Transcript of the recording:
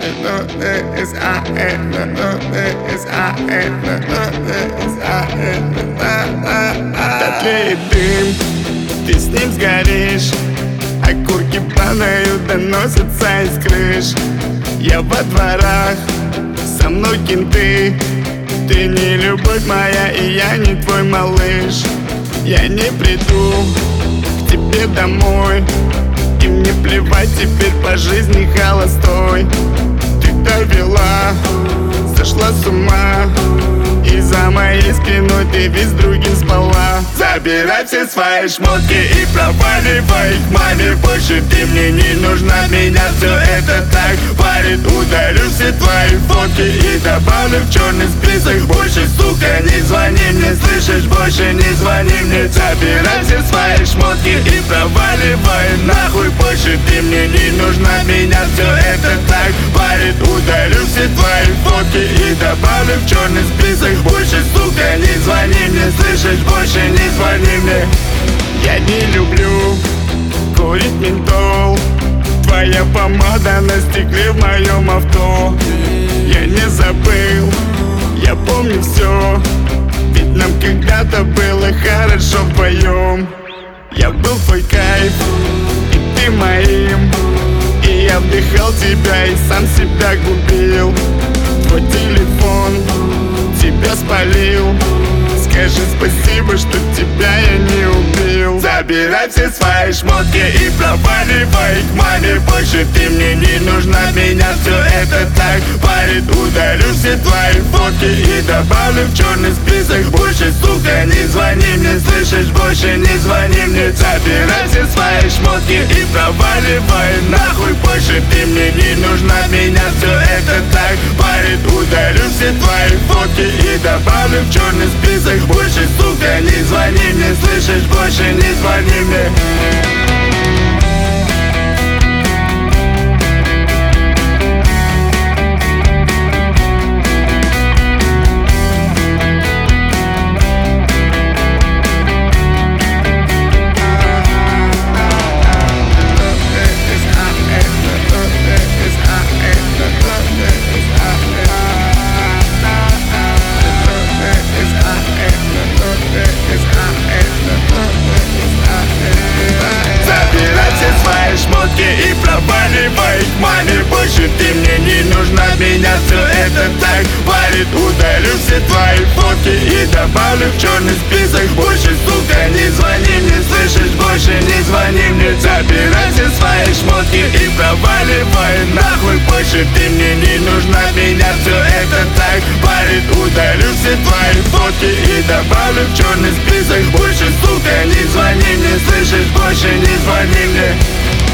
Тлеет дым, ты с ним сгоришь, окурки падают, доносятся из крыш. Я во дворах, со мной кенты. Ты не любовь моя, и я не твой малыш. Я не приду к тебе домой, и мне плевать теперь по жизни холостой. Ты довела, сошла с ума, и за моей спиной ты весь с другим спала. Забирай все свои шмотки и проваливай к маме. Больше ты мне не нужна, меня все это так парит. Удалю все твои фотки и добавлю в черный список. Больше, сука, не звони мне, слышишь, больше не звони мне. Забирай все свои шмотки и проваливай нахуй. Больше ты мне не нужна, меня все это так парит. Удалю все твои фотки и добавлю в черный список. Больше, сука, не звони мне, слышишь, больше не звони мне. Я не люблю курить ментол, твоя помада на стекле в моем авто. Я не забыл, я помню все, ведь нам когда-то было хорошо вдвоем. Я был твой кайф, и ты моим, и я вдыхал тебя и сам себя губил. Твой телефон тебя спалил, скажи спасибо, что тебя я не убил. Забирай все свои шмотки и проваливай к маме. Больше ты мне не нужна, меня все это так парит. Удалю все твои фотки и добавлю в черный список. Больше, сука, не звони мне, слышишь, больше не звони мне. Забирай все свои шмотки и проваливай нахуй. Больше ты мне не нужна, меня все это так парит. Удалю все твои фотки и добавлю в черный список. Больше, сука, не звони мне, слышишь, больше не звони мне. И проваливай к маме. Больше ты мне не нужна, меня все это так парит. Удалю все твои фотки и добавлю в черный список. Больше, сука, не звони мне, слышишь, больше не звони мне. Забирай все свои шмотки и проваливай нахуй. Больше ты мне не нужна, меня все это так парит. Удалю все твои фотки и добавлю в черный список. Больше, сука, не звони мне, слышишь, больше не звони мне.